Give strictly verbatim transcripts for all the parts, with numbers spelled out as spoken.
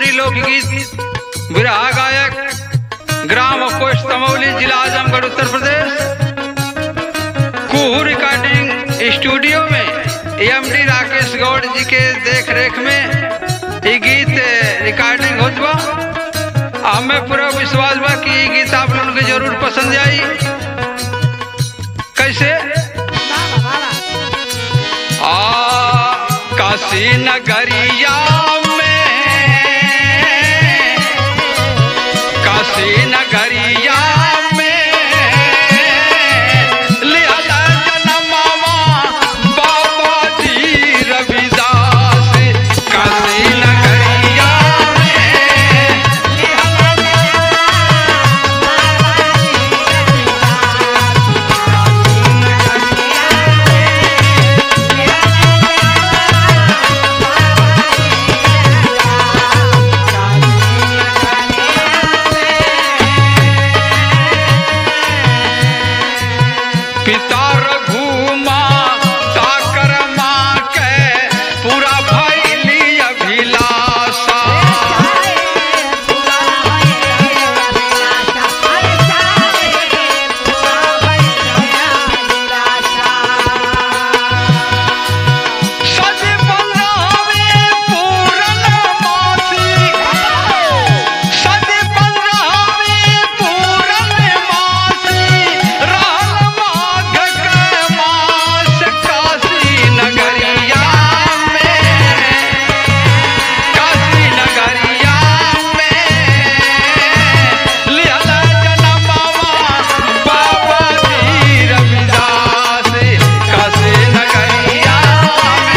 भोजपुरी लोकगीत बिरहा गायक ग्राम पोस्ट तमौली जिला आजमगढ़ उत्तर प्रदेश कुहू रिकॉर्डिंग स्टूडियो में एम डी राकेश गौड़ जी के देख रेख में ये गीत रिकॉर्डिंग होत बा। हमें पूरा विश्वास बा कि ये गीत आप लोगों के जरूर पसंद आई। कैसे आ काशी नगरिया में काशी नगरिया में लिहला जनमवा बाबा जी रविदास। काशी नगरिया पिता रघुमा ताकर माँ के पूरा भैली अभिलाषा। सज बनावे पूरन मासी सज बनावे पूरन मासी रहल माघ के मास। काशी नगरिया में काशी नगरिया में लिहला जनमवा बाबा जी रविदास। काशी नगरिया में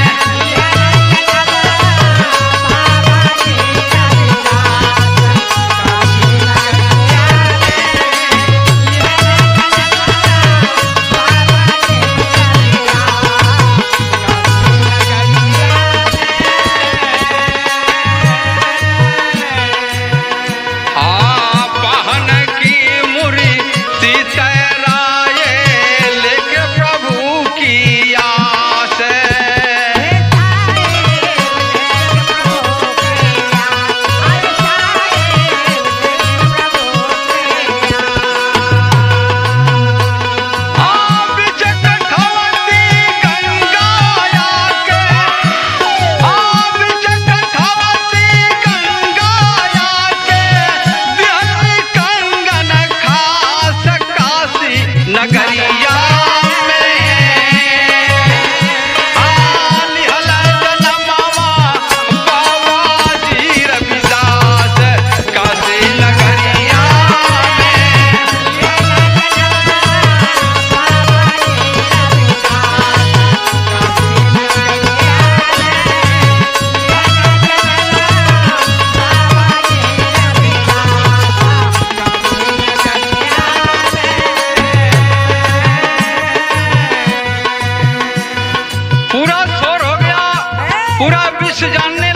आ पहन की मुरी सीतराये लेके प्रभु की आस। आ बिच कठवती गंगा आके आ बिच कठवती गंगा आके दिहली कंगन खास। काशी नगरिया में आ लिहला जनमवा बाबा जी रविदास। काशी नगरिया में पूरा शोर हो गया, पूरा विश्व जानने